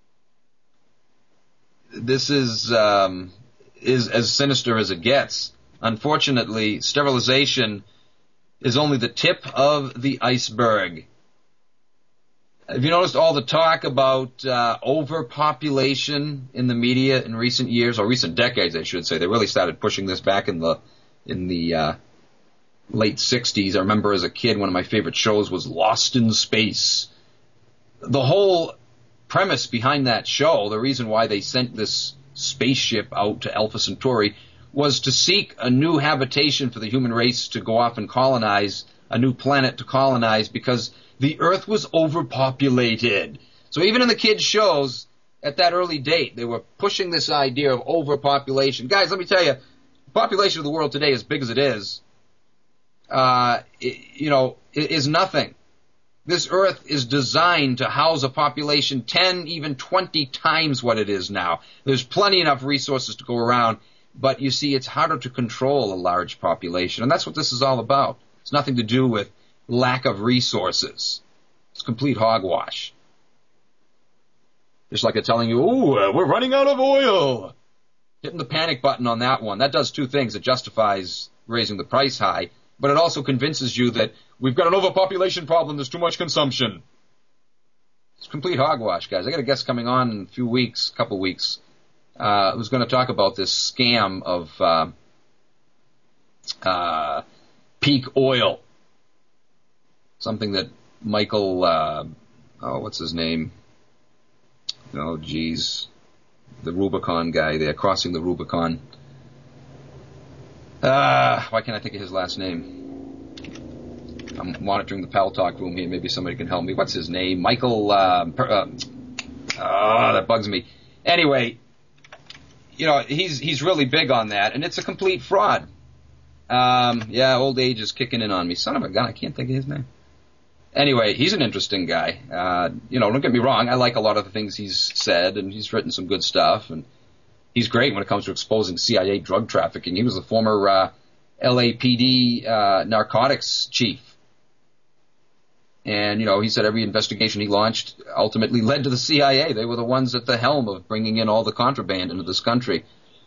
this is as sinister as it gets. Unfortunately, sterilization is only the tip of the iceberg. Have you noticed all the talk about overpopulation in the media in recent years, or recent decades, I should say? They really started pushing this back in the late 60s. I remember as a kid, one of my favorite shows was Lost in Space. The whole premise behind that show, the reason why they sent this spaceship out to Alpha Centauri, was to seek a new habitation for the human race to go off and colonize, a new planet to colonize, because the Earth was overpopulated. So even in the kids' shows, at that early date, they were pushing this idea of overpopulation. Guys, let me tell you, the population of the world today, as big as it is, is nothing. This Earth is designed to house a population 10, even 20 times what it is now. There's plenty enough resources to go around, but you see, it's harder to control a large population, and that's what this is all about. It's nothing to do with lack of resources. It's complete hogwash. Just like they're telling you, we're running out of oil. Hitting the panic button on that one, that does two things. It justifies raising the price high, but it also convinces you that we've got an overpopulation problem, there's too much consumption. It's complete hogwash, guys. I got a guest coming on in a few weeks, couple weeks, who's going to talk about this scam of peak oil. Something that Michael, what's his name? Oh, geez. The Rubicon guy there, crossing the Rubicon. Why can't I think of his last name? I'm monitoring the Pal Talk room here. Maybe somebody can help me. What's his name? Michael, that bugs me. Anyway, he's really big on that, and it's a complete fraud. Old age is kicking in on me. Son of a gun, I can't think of his name. Anyway, he's an interesting guy. Don't get me wrong. I like a lot of the things he's said, and he's written some good stuff, and he's great when it comes to exposing CIA drug trafficking. He was the former LAPD narcotics chief. And, he said every investigation he launched ultimately led to the CIA. They were the ones at the helm of bringing in all the contraband into this country.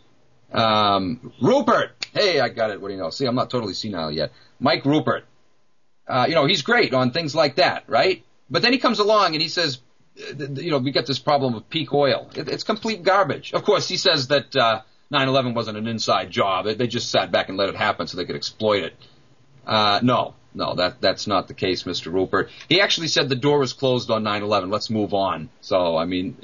Rupert! Hey, I got it. What do you know? See, I'm not totally senile yet. Mike Rupert. He's great on things like that, right? But then he comes along and he says, we got this problem of peak oil. It's complete garbage. Of course, he says that 9/11 wasn't an inside job. They just sat back and let it happen so they could exploit it. No, that's not the case, Mr. Rupert. He actually said the door was closed on 9/11. Let's move on. So,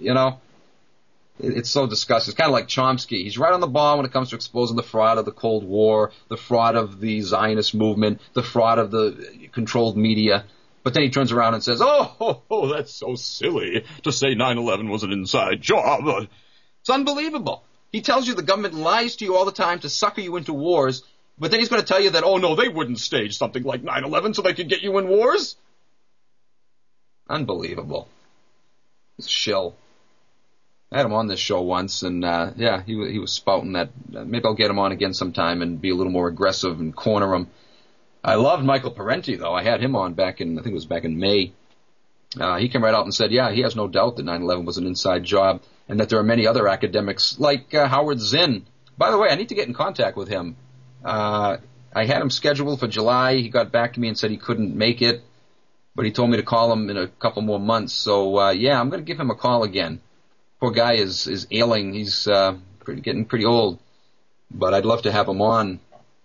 it's so disgusting. It's kind of like Chomsky. He's right on the ball when it comes to exposing the fraud of the Cold War, the fraud of the Zionist movement, the fraud of the controlled media. But then he turns around and says, oh, that's so silly to say 9/11 was an inside job. It's unbelievable. He tells you the government lies to you all the time to sucker you into wars, but then he's going to tell you that, oh, no, they wouldn't stage something like 9/11 so they could get you in wars? Unbelievable. He's a shill. I had him on this show once, and he was spouting that. Maybe I'll get him on again sometime and be a little more aggressive and corner him. I loved Michael Parenti, though. I had him on back in May. He came right out and said, he has no doubt that 9/11 was an inside job, and that there are many other academics like Howard Zinn. By the way, I need to get in contact with him. I had him scheduled for July. He got back to me and said he couldn't make it, but he told me to call him in a couple more months. So, I'm going to give him a call again. Poor guy is ailing. He's getting pretty old, but I'd love to have him on.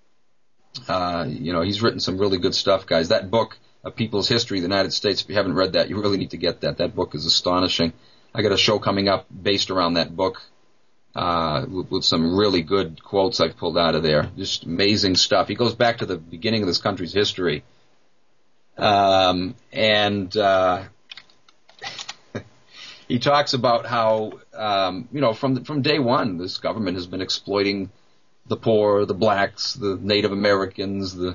He's written some really good stuff, guys. That book, A People's History of the United States, if you haven't read that, you really need to get that. That book is astonishing. I got a show coming up based around that book with some really good quotes I've pulled out of there. Just amazing stuff. He goes back to the beginning of this country's history. He talks about how, from day one, this government has been exploiting the poor, the blacks, the Native Americans, the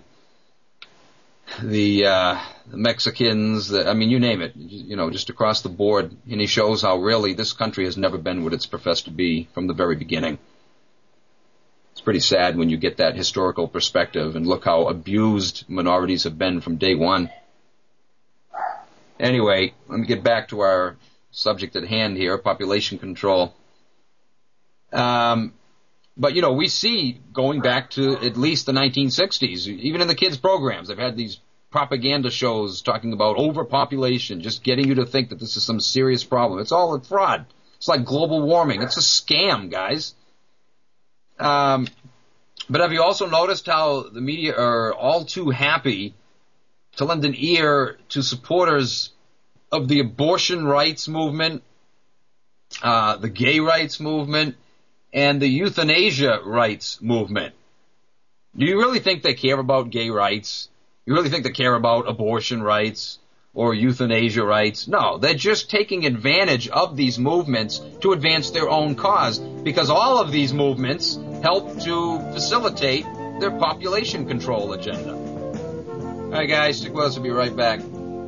Mexicans, you name it, just across the board. And he shows how really this country has never been what it's professed to be from the very beginning. It's pretty sad when you get that historical perspective and look how abused minorities have been from day one. Anyway, let me get back to our subject at hand here, population control. But, we see going back to at least the 1960s, even in the kids' programs, they've had these propaganda shows talking about overpopulation, just getting you to think that this is some serious problem. It's all a fraud. It's like global warming. It's a scam, guys. But have you also noticed how the media are all too happy to lend an ear to supporters of the abortion rights movement, the gay rights movement, and the euthanasia rights movement? Do you really think they care about gay rights? You really think they care about abortion rights or euthanasia rights? No, they're just taking advantage of these movements to advance their own cause, because all of these movements help to facilitate their population control agenda. All right, guys, stick with us. We'll be right back.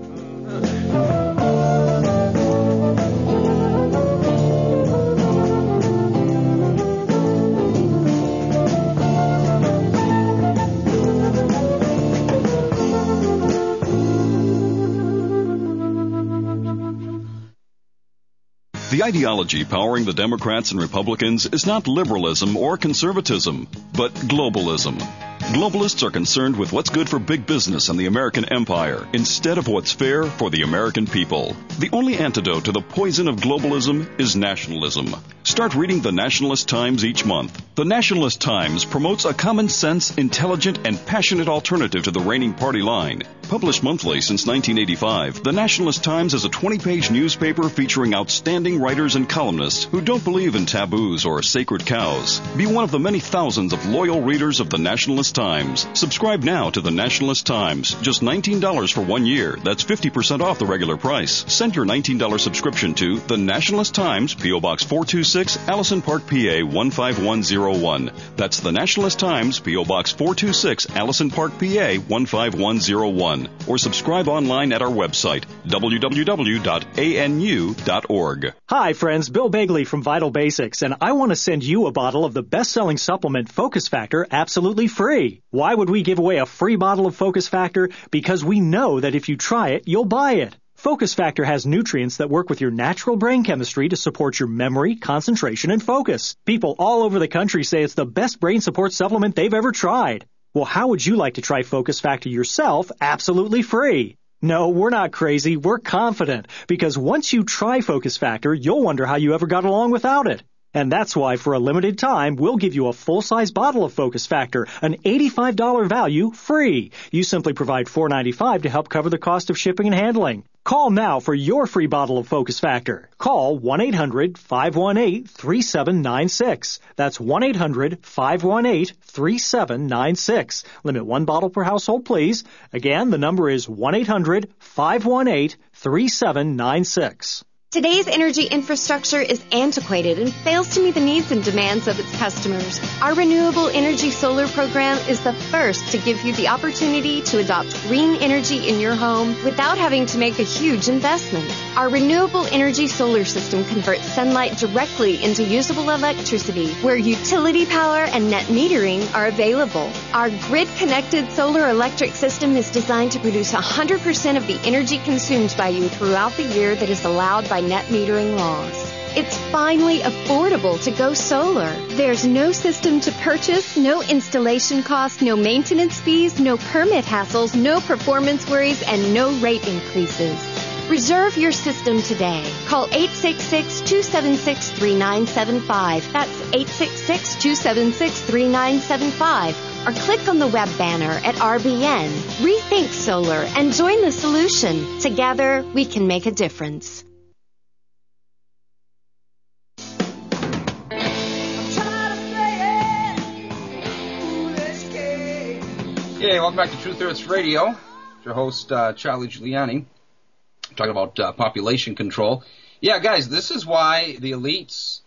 The ideology powering the Democrats and Republicans is not liberalism or conservatism, but globalism. Globalists are concerned with what's good for big business and the American empire instead of what's fair for the American people. The only antidote to the poison of globalism is nationalism. Start reading the Nationalist Times each month. The Nationalist Times promotes a common sense, intelligent, and passionate alternative to the reigning party line. Published monthly since 1985, the Nationalist Times is a 20-page newspaper featuring outstanding writers and columnists who don't believe in taboos or sacred cows. Be one of the many thousands of loyal readers of the Nationalist Times. Subscribe now to the Nationalist Times. Just $19 for 1 year. That's 50% off the regular price. Send your $19 subscription to the Nationalist Times, P.O. Box 426, Allison Park, PA 15101. That's the Nationalist Times, P.O. Box 426, Allison Park, PA 15101. Or subscribe online at our website, www.anu.org. Hi, friends. Bill Begley from Vital Basics, and I want to send you a bottle of the best-selling supplement Focus Factor absolutely free. Why would we give away a free bottle of Focus Factor? Because we know that if you try it, you'll buy it. Focus Factor has nutrients that work with your natural brain chemistry to support your memory, concentration, and focus. People all over the country say it's the best brain support supplement they've ever tried. Well, how would you like to try Focus Factor yourself absolutely free? No, we're not crazy. We're confident. Because once you try Focus Factor, you'll wonder how you ever got along without it. And that's why, for a limited time, we'll give you a full-size bottle of Focus Factor, an $85 value, free. You simply provide $4.95 to help cover the cost of shipping and handling. Call now for your free bottle of Focus Factor. Call 1-800-518-3796. That's 1-800-518-3796. Limit one bottle per household, please. Again, the number is 1-800-518-3796. Today's energy infrastructure is antiquated and fails to meet the needs and demands of its customers. Our Renewable Energy Solar program is the first to give you the opportunity to adopt green energy in your home without having to make a huge investment. Our Renewable Energy Solar system converts sunlight directly into usable electricity, where utility power and net metering are available. Our grid-connected solar electric system is designed to produce 100% of the energy consumed by you throughout the year that is allowed by net metering laws. It's finally affordable to go solar. There's no system to purchase, no installation costs, no maintenance fees, no permit hassles, no performance worries, and no rate increases. Reserve your system today. Call 866-276-3975. That's 866-276-3975. Or click on the web banner at RBN. Rethink solar and join the solution. Together, we can make a difference. Okay, welcome back to Truth Hurts Radio. It's your host, Charlie Giuliani, talking about population control. Yeah, guys, this is why the elites,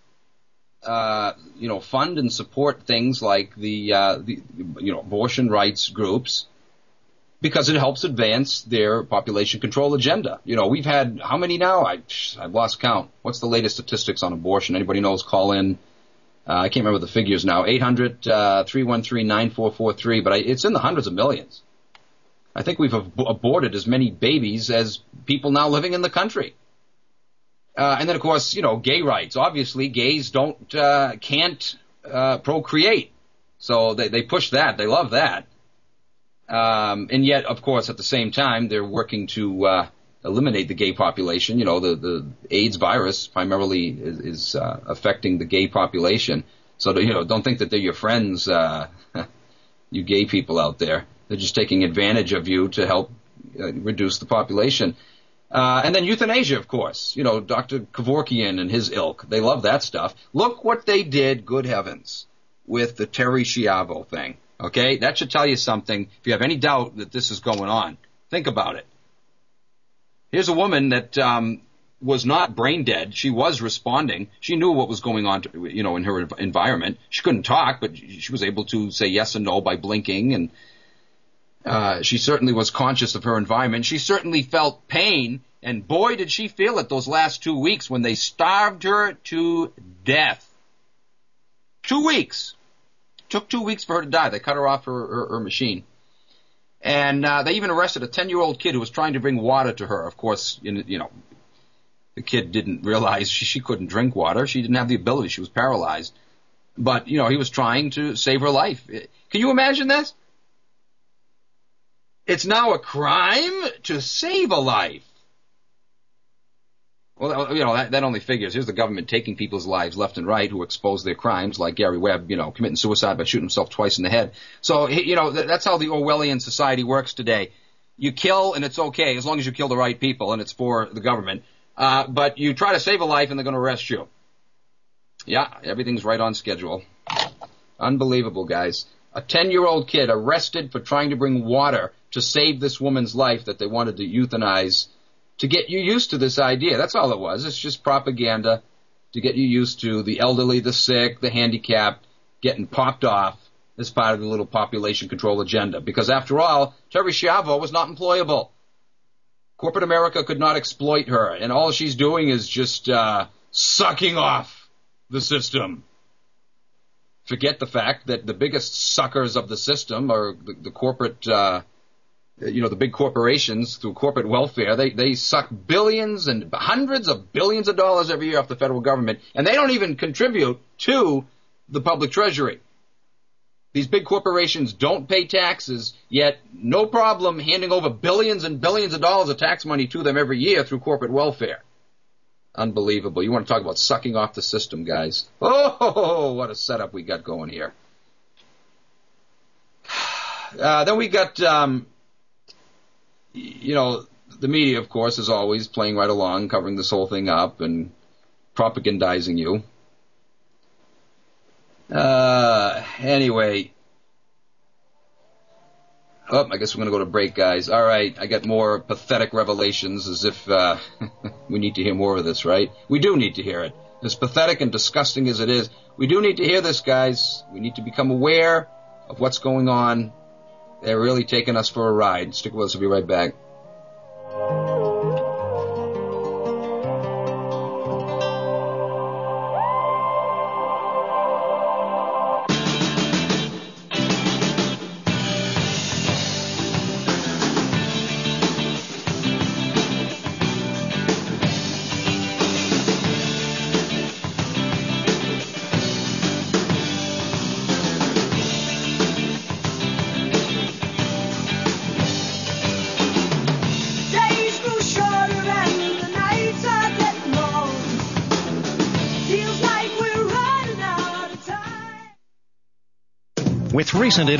fund and support things like the abortion rights groups, because it helps advance their population control agenda. You know, we've had, how many now? I've lost count. What's the latest statistics on abortion? Anybody knows? Call in. I can't remember the figures now. 800-313-9443, but it's in the hundreds of millions. I think we've aborted as many babies as people now living in the country. And then, of course, gay rights. Obviously, gays can't procreate. So they push that. They love that. And yet, of course, at the same time, they're working to eliminate the gay population. You know, the AIDS virus primarily is affecting the gay population. So, don't think that they're your friends, you gay people out there. They're just taking advantage of you to help reduce the population. And then euthanasia, of course. Dr. Kevorkian and his ilk. They love that stuff. Look what they did, good heavens, with the Terri Schiavo thing. Okay? That should tell you something. If you have any doubt that this is going on, think about it. Here's a woman that was not brain dead. She was responding. She knew what was going on, in her environment. She couldn't talk, but she was able to say yes and no by blinking, and she certainly was conscious of her environment. She certainly felt pain, and boy, did she feel it those last 2 weeks when they starved her to death. 2 weeks. Took 2 weeks for her to die. They cut her off her machine. And they even arrested a 10-year-old kid who was trying to bring water to her. Of course, the kid didn't realize she couldn't drink water. She didn't have the ability. She was paralyzed. But, he was trying to save her life. Can you imagine this? It's now a crime to save a life. Well, that only figures. Here's the government taking people's lives left and right who expose their crimes, like Gary Webb, committing suicide by shooting himself twice in the head. So, that's how the Orwellian society works today. You kill and it's okay as long as you kill the right people and it's for the government. But you try to save a life and they're going to arrest you. Yeah, everything's right on schedule. Unbelievable, guys. A 10-year-old kid arrested for trying to bring water to save this woman's life that they wanted to euthanize, to get you used to this idea. That's all it was. It's just propaganda to get you used to the elderly, the sick, the handicapped getting popped off as part of the little population control agenda. Because after all, Terri Schiavo was not employable. Corporate America could not exploit her, and all she's doing is just sucking off the system. Forget the fact that the biggest suckers of the system are the corporate, the big corporations through corporate welfare. They suck billions and hundreds of billions of dollars every year off the federal government, and they don't even contribute to the public treasury. These big corporations don't pay taxes, yet no problem handing over billions and billions of dollars of tax money to them every year through corporate welfare. Unbelievable. You want to talk about sucking off the system, guys. Oh, what a setup we got going here. Then we got, the media, of course, is always playing right along, covering this whole thing up and propagandizing you. Anyway. Oh, I guess we're going to go to break, guys. All right, I got more pathetic revelations, as if we need to hear more of this, right? We do need to hear it. As pathetic and disgusting as it is, we do need to hear this, guys. We need to become aware of what's going on. They're really taking us for a ride. Stick with us. We'll be right back. With recent